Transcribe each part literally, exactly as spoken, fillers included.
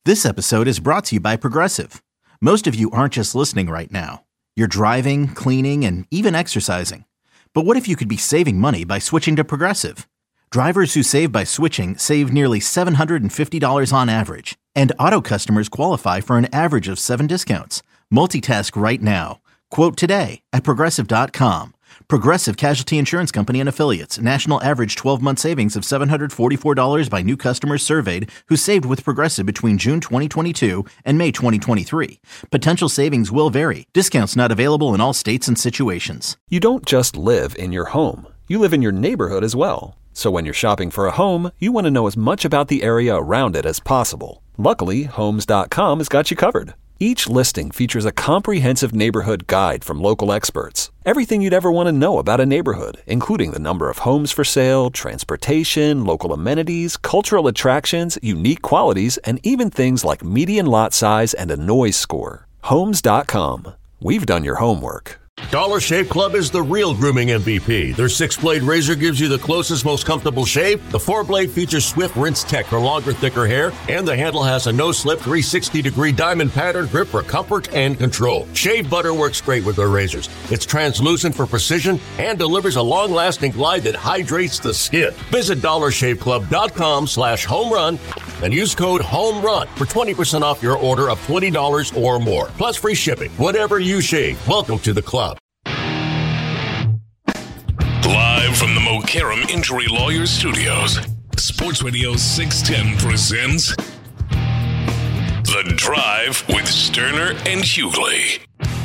This episode is brought to you by Progressive. Most of you aren't just listening right now. You're driving, cleaning, and even exercising. But what if you could be saving money by switching to Progressive? Drivers who save by switching save nearly seven hundred fifty dollars on average. And auto customers qualify for an average of seven discounts. Multitask right now. Quote today at Progressive dot com. Progressive Casualty Insurance Company and Affiliates. National average twelve-month savings of seven hundred forty-four dollars by new customers surveyed who saved with Progressive between June twenty twenty-two and May twenty twenty-three. Potential savings will vary. Discounts not available in all states and situations. You don't just live in your home. You live in your neighborhood as well. So when you're shopping for a home, you want to know as much about the area around it as possible. Luckily, Homes dot com has got you covered. Each listing features a comprehensive neighborhood guide from local experts. Everything you'd ever want to know about a neighborhood, including the number of homes for sale, transportation, local amenities, cultural attractions, unique qualities, and even things like median lot size and a noise score. Homes dot com. We've done your homework. Dollar Shave Club is the real grooming M V P. Their six-blade razor gives you the closest, most comfortable shave. The four-blade features Swift Rinse Tech for longer, thicker hair. And the handle has a no-slip three hundred sixty degree diamond pattern grip for comfort and control. Shave butter works great with their razors. It's translucent for precision and delivers a long-lasting glide that hydrates the skin. Visit dollar shave club dot com slash home run and use code HOMERUN for twenty percent off your order of twenty dollars or more. Plus free shipping. Whatever you shave, welcome to the club. Live from the Mokaram Injury Lawyers Studios, Sports Radio six ten presents The Drive with Sterner and Hughley.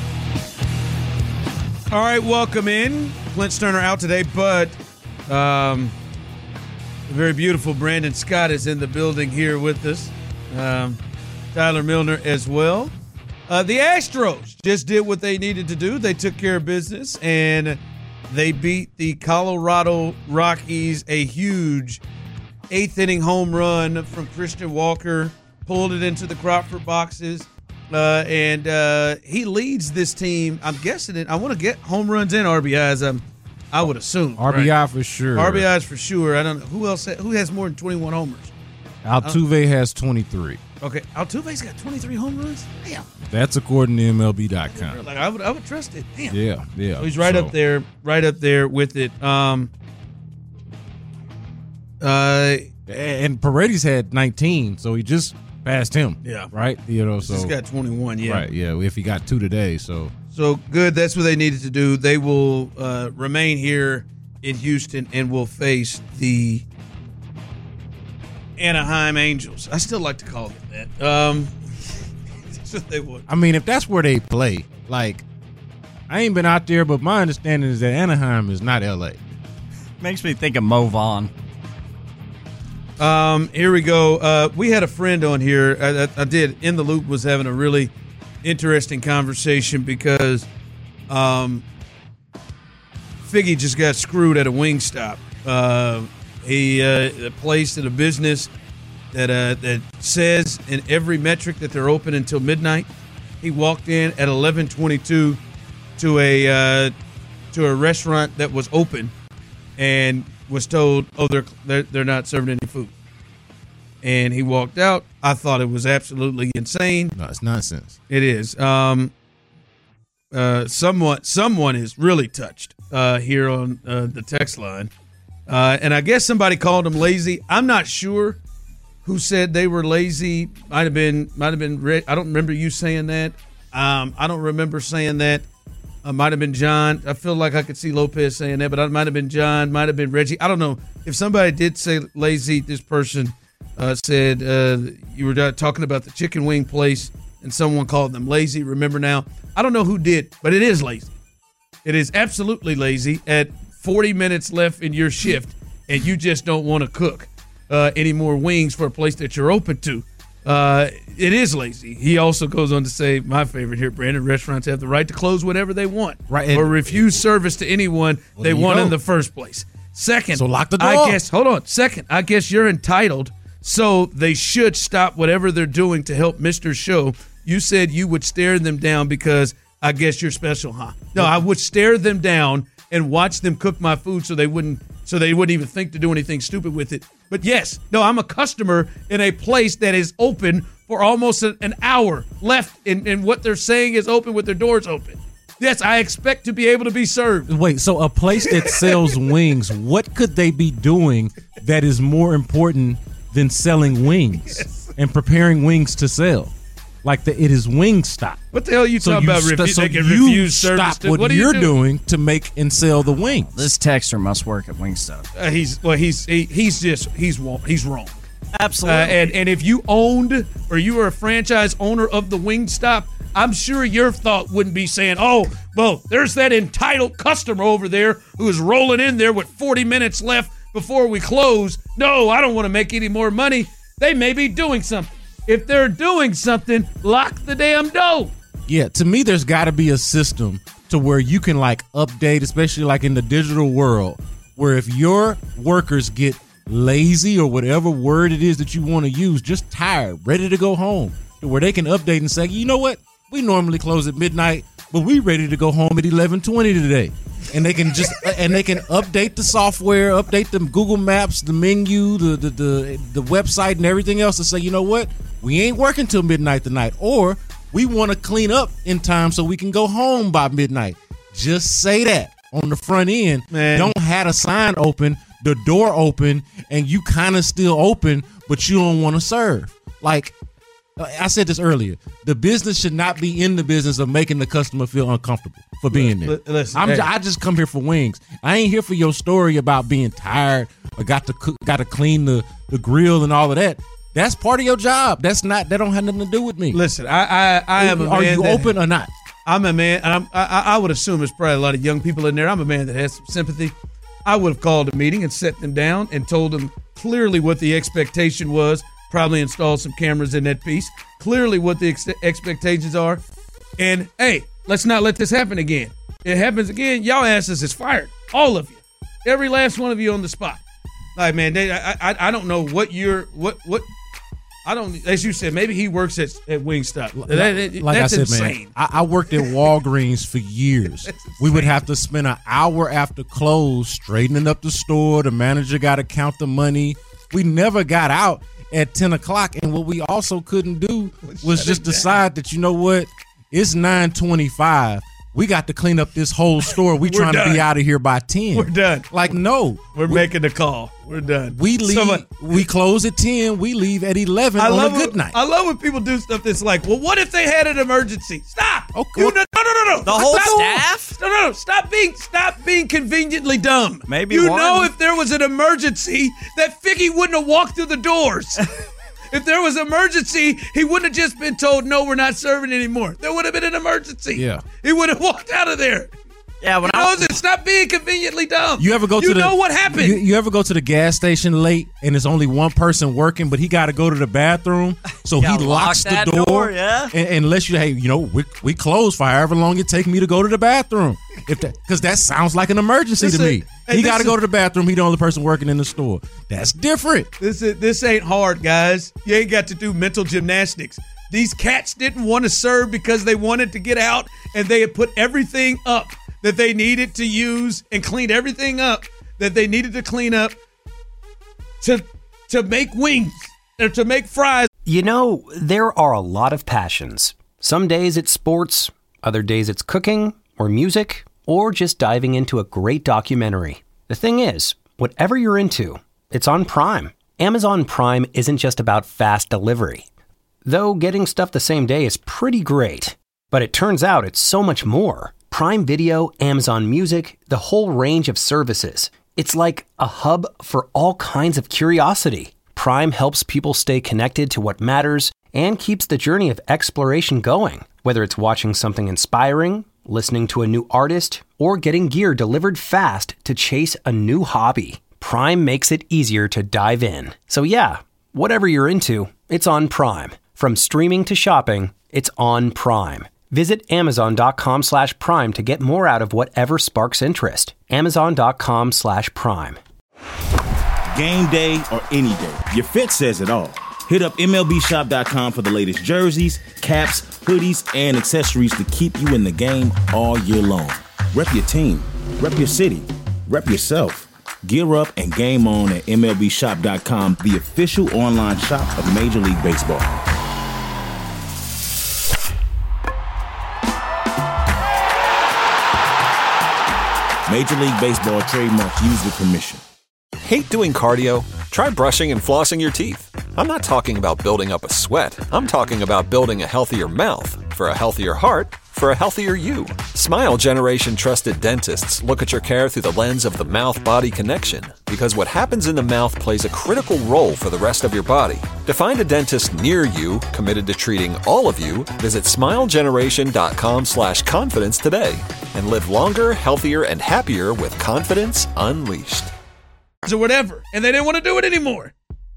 All right, welcome in. Clint Sterner out today, but um, the very beautiful Brandon Scott is in the building here with us. Um, Tyler Milner as well. Uh, the Astros just did what they needed to do. They took care of business, and they beat the Colorado Rockies, a huge eighth-inning home run from Christian Walker, pulled it into the Crawford boxes, uh, and uh, he leads this team. I'm guessing it. I want to get home runs and R B Is. Um, I would assume R B I right? for sure. R B Is for sure. I don't know who else. Who has more than twenty-one homers? Altuve has twenty-three. Okay, Altuve's got twenty-three home runs. Damn. That's according to M L B dot com. Like I would, I would trust it. Damn. Yeah, yeah. So he's right so. up there, right up there with it. Um. Uh, and Paredes had nineteen, so he just passed him. Yeah. Right. You know, so he's got twenty-one. Yeah. Right. Yeah. If he got two today, so so good. That's what they needed to do. They will uh, remain here in Houston and will face the Anaheim Angels. I still like to call them that. Um, that's what they would. I mean, if that's where they play, like, I ain't been out there, but my understanding is that Anaheim is not L A. Makes me think of Mo Vaughn. Um, here we go. Uh, we had a friend on here. I, I, I did. In the Loop was having a really interesting conversation because um, Figgy just got screwed at a Wingstop. Uh, he uh, placed in a business that uh, that says in every metric that they're open until midnight. He walked in at eleven twenty-two to a uh, to a restaurant that was open and was told, "Oh, they're, they're they're not serving any food." And he walked out. I thought it was absolutely insane. No, it's nonsense. It is. Um, uh, someone someone is really touched uh, here on uh, the text line, uh, and I guess somebody called them lazy. I'm not sure who said they were lazy. Might have been. Might have been. Rick. I don't remember you saying that. Um, I don't remember saying that. Uh, might have been John. I feel like I could see Lopez saying that, but it might have been John. Might have been Reggie. I don't know. If somebody did say lazy, this person uh, said uh, you were talking about the chicken wing place and someone called them lazy. Remember now? I don't know who did, but it is lazy. It is absolutely lazy at forty minutes left in your shift, and you just don't want to cook uh, any more wings for a place that you're open to. Uh, it is lazy. He also goes on to say, my favorite here, Brandon, restaurants have the right to close whenever they want, right, or refuse service to anyone well, they want go. in the first place. Second, so lock the door. I guess, hold on. Second, I guess you're entitled, so they should stop whatever they're doing to help Mister Show. You said you would stare them down because I guess you're special, huh? No, I would stare them down and watch them cook my food so they wouldn't so they wouldn't even think to do anything stupid with it. But yes, no, I'm a customer in a place that is open for almost an, an hour left in, in what they're saying is open with their doors open. Yes, I expect to be able to be served. Wait, so a place that sells wings, what could they be doing that is more important than selling wings Yes. and preparing wings to sell? Like the, it is Wingstop. What the hell are you So talking you about? st- Refu- so they can you refuse service. stop To, what, what are you're you doing to make and sell the wings. This texter must work at Wingstop. Uh, he's well. He's he, he's just he's wrong. He's wrong. Absolutely. Uh, and and if you owned or you were a franchise owner of the Wingstop, I'm sure your thought wouldn't be saying, "Oh, well, there's that entitled customer over there who is rolling in there with forty minutes left before we close. No, I don't want to make any more money." They may be doing something. If they're doing something, lock the damn door. Yeah, to me, there's got to be a system to where you can like update, especially like in the digital world, where if your workers get lazy or whatever word it is that you want to use, just tired, ready to go home, to where they can update and say, you know what, we normally close at midnight, but we ready to go home at eleven twenty today. And they can just and they can update the software, update the Google Maps, the menu, the the the, the website, and everything else to say, you know what, we ain't working till midnight tonight, or we want to clean up in time so we can go home by midnight. Just say that on the front end. Man. Don't have a sign open, the door open, and you kind of still open, but you don't want to serve. Like I said this earlier, the business should not be in the business of making the customer feel uncomfortable for being there. Listen, I'm, hey. I just come here for wings. I ain't here for your story about being tired or got to cook, got to clean the, the grill and all of that. That's part of your job. That's not. That don't have nothing to do with me. Listen, I I, I am a Are man you that- open or not? I'm a man, and I'm, I, I would assume there's probably a lot of young people in there. I'm a man that has some sympathy. I would have called a meeting and set them down and told them clearly what the expectation was. Probably installed some cameras in that piece. Clearly what the ex- expectations are. And, hey, let's not let this happen again. It happens again, y'all asses is fired. All of you. Every last one of you on the spot. Like, man, they, I, I I don't know what you're, what, what, I don't, as you said, maybe he works at, at Wingstop. That, that, Like that's I said, insane. man, I, I worked at Walgreens for years. We would have to spend an hour after close straightening up the store. The manager got to count the money. We never got out at ten o'clock. And what we also couldn't do was just decide that, you know what, it's nine twenty-five. We got to clean up this whole store. We We're trying done. to be out of here by ten. We're done. Like, no. We're we, making the call. We're done. we leave. Someone- we close at ten. We leave at eleven I on love a good when, night. I love when people do stuff that's like, well, what if they had an emergency? Stop. Okay. You, no, no, no, no. The whole Stop. staff? No, no, no. Stop being, stop being conveniently dumb. Maybe you one. know, if there was an emergency, that Figgy wouldn't have walked through the doors. If there was an emergency, he wouldn't have just been told, no, we're not serving anymore. There would have been an emergency. Yeah. He would have walked out of there. Yeah, when He I knows it. Stop being conveniently dumb. You ever go You to the know what happened. You, you ever go to the gas station late and there's only one person working, but he got to go to the bathroom, so Yeah, he locks lock the that door. door, yeah. and, and unless you, hey, you know, we we close for however long it take me to go to the bathroom, if that because that sounds like an emergency to Listen, me. hey, he got to this go is- to the bathroom. He the only person working in the store. That's different. This is, this ain't hard, guys. You ain't got to do mental gymnastics. These cats didn't want to serve because they wanted to get out, and they had put everything up that they needed to use and cleaned everything up that they needed to clean up to to make wings or to make fries. You know, there are a lot of passions. Some days it's sports, other days it's cooking or music, or just diving into a great documentary. The thing is, whatever you're into, it's on Prime. Amazon Prime isn't just about fast delivery. Though getting stuff the same day is pretty great. But it turns out it's so much more. Prime Video, Amazon Music, the whole range of services. It's like a hub for all kinds of curiosity. Prime helps people stay connected to what matters and keeps the journey of exploration going. Whether it's watching something inspiring, listening to a new artist, or getting gear delivered fast to chase a new hobby, Prime makes it easier to dive in. So yeah, whatever you're into, it's on Prime. From streaming to shopping, it's on Prime. Visit amazon.com slash prime to get more out of whatever sparks interest. Amazon.com slash prime. Game day or any day, your fit says it all. Hit up M L B shop dot com for the latest jerseys, caps, hoodies, and accessories to keep you in the game all year long. Rep your team, rep your city, rep yourself. Gear up and game on at M L B shop dot com, the official online shop of Major League Baseball. Major League Baseball trademarks used with permission. Hate doing cardio? Try brushing and flossing your teeth. I'm not talking about building up a sweat. I'm talking about building a healthier mouth for a healthier heart for a healthier you. Smile Generation trusted dentists look at your care through the lens of the mouth-body connection because what happens in the mouth plays a critical role for the rest of your body. To find a dentist near you committed to treating all of you, visit smilegeneration.com slash confidence today and live longer, healthier, and happier with confidence unleashed. Or whatever, and they didn't want to do it anymore.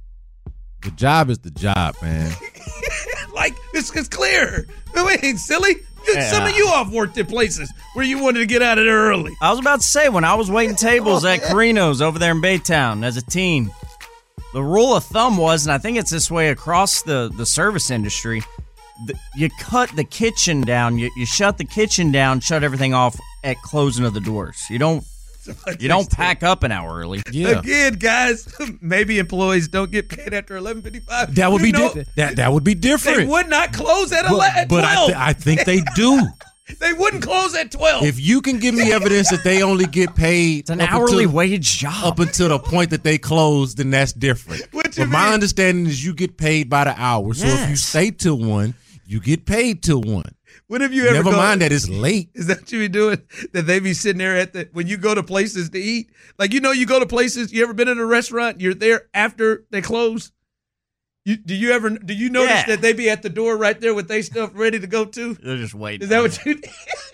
The job is the job, man. Like, this is clear. Wait, ain't silly. Yeah. Some of you all worked at places where you wanted to get out of there early. I was about to say, when I was waiting tables at Carino's over there in Baytown as a teen, the rule of thumb was, and I think it's this way across the, the service industry, the, you cut the kitchen down, you, you shut the kitchen down, shut everything off at closing of the doors. You don't you don't pack up an hour early. Yeah. Again, guys, maybe employees don't get paid after eleven fifty-five. That would You be know, di- that that would be different. They would not close at but, eleven. but I, th- I think they do. They wouldn't close at twelve. If you can give me evidence that they only get paid It's an up hourly until, wage job. up until the point that they close, then that's different. What you But my mean? understanding is you get paid by the hour. So if you Yes. stay till one, you get paid till one. When have you ever Never gone- mind that it's late. Is that what you be doing? That they be sitting there at the when you go to places to eat? Like, you know, you go to places, you ever been in a restaurant, you're there after they close? You do you ever do you notice Yeah. that they be at the door right there with they stuff ready to go to? They're just waiting. Is that what you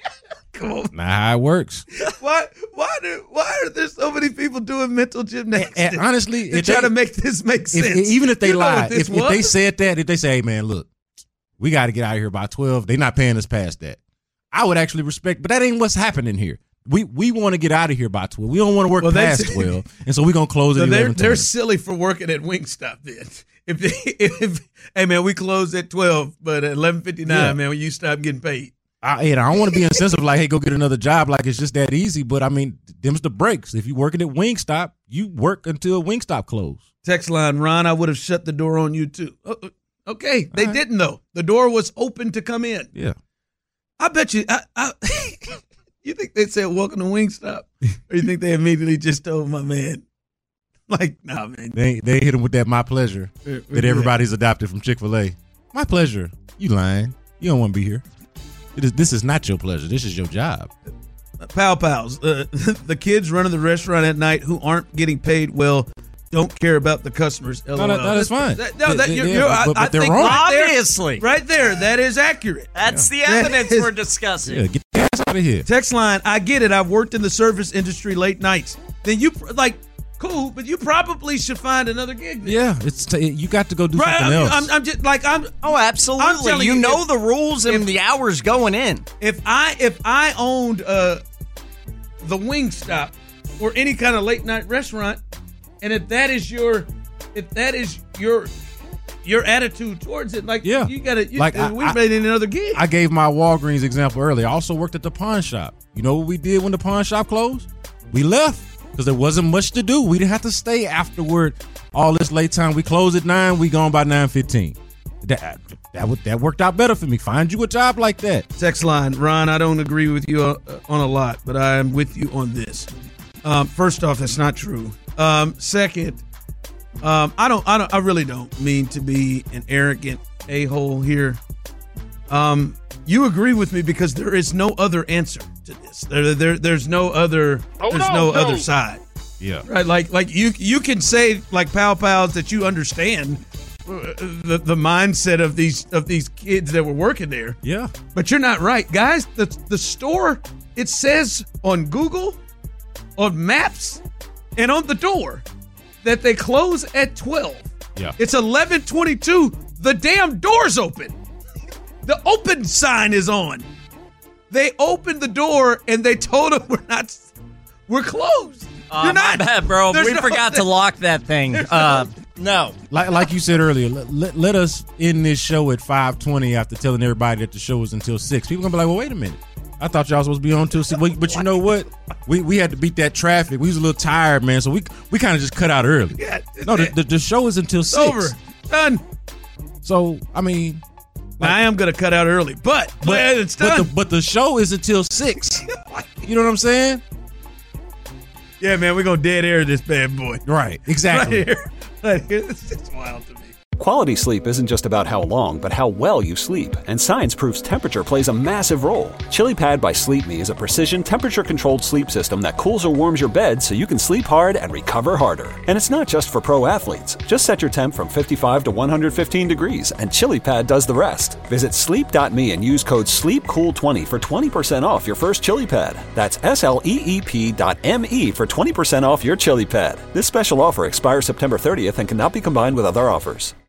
Come on. Not how it works. Why why do why are there so many people doing mental gymnastics? And honestly, to if try they- to make this make If, sense. even if they You know what lied, this if, if they was? said that, if they say, hey, man, look, we got to get out of here by twelve, they're not paying us past that. I would actually respect, but that ain't what's happening here. We we want to get out of here by twelve. We don't want to work Well, past that's- twelve, and so we're going to close So at they're eleven. they're silly for working at Wingstop then. If, they, if hey man, we close at twelve, but at eleven fifty nine, Yeah. man, when you stop getting paid. I, and I don't want to be insensitive like, hey, go get another job like it's just that easy. But, I mean, them's the breaks. If you're working at Wingstop, you work until Wingstop close. Text line, Ron, I would have shut the door on you too. Oh, okay, they All right. didn't though. The door was open to come in. Yeah. I bet you. I, I, you think they said welcome to Wingstop, or you think they immediately just told my man, like, nah, man. They they hit him with that my pleasure that everybody's adopted from Chick-fil-A. My pleasure. You lying. You don't want to be here. It is, this is not your pleasure. This is your job. Pow Pals, uh, the kids running the restaurant at night who aren't getting paid well don't care about the customers. No, LOL. no, no, that's fine. That, no, that, They- you're, they- you're, I, but- but I they're think wrong. right there- Obviously. right there, that is accurate. That's the That evidence is- we're discussing. Yeah, get the ass out of here. Text line, I get it. I've worked in the service industry late nights. Then you, like, cool, but you probably should find another gig. Then. Yeah, it's t- you got to go do Right, something I'm, else. I'm, I'm just like I'm. Oh, I'm absolutely. telling You you, know if- the rules and if- the hours going in. If I if I owned uh the Wingstop or any kind of late night restaurant, and if that is your if that is your your attitude towards it, like Yeah. you gotta you, Like, uh, I- we I- made it another gig. I gave my Walgreens example earlier. I also worked at the pawn shop. You know what we did when the pawn shop closed? We left because there wasn't much to do. We didn't have to stay afterward all this late time. We closed at nine. We gone by nine fifteen. That that would that worked out better for me. Find you a job like that. Text line, Ron, I don't agree with you uh, on a lot, but I am with you on this. Um, first off, that's not true. Um, second, um, I don't, I don't, I really don't mean to be an arrogant a-hole here. Um, you agree with me because there is no other answer to this. There, there there's no other, Oh, there's no, no, no. other side. Yeah. Right, like like you you can say like Pow Pals that you understand uh, the the mindset of these of these kids that were working there. Yeah. But you're not right, guys. The the store, it says on Google, on Maps, and on the door that they close at twelve. Yeah. It's eleven twenty-two. The damn door's open. The open sign is on. They opened the door and they told them we're not, we're closed. Uh, you're my not, bad, bro. there's We no- forgot to lock that thing. Uh, no. Like like you said earlier, let, let, let us end this show at five twenty after telling everybody that the show was until six. People gonna be like, well, wait a minute. I thought y'all was supposed to be on until six. But, but you know what? We we had to beat that traffic. We was a little tired, man. So we we kind of just cut out early. Yeah, No, the, the, the show is until It's six. over. Done. So I mean, Now, I am going to cut out early, but, but it's but done. the but the show is until six. You know what I'm saying? Yeah, man, we're going to dead air this bad boy. Right, exactly. Right here. Right here. It's, it's wild to me. Quality sleep isn't just about how long, but how well you sleep. And science proves temperature plays a massive role. ChiliPad by Sleep Me is a precision temperature-controlled sleep system that cools or warms your bed so you can sleep hard and recover harder. And it's not just for pro athletes. Just set your temp from fifty-five to one hundred fifteen degrees, and ChiliPad does the rest. Visit sleep dot me and use code sleep cool twenty for twenty percent off your first ChiliPad. That's S L E E P dot M E for twenty percent off your ChiliPad. This special offer expires September thirtieth and cannot be combined with other offers.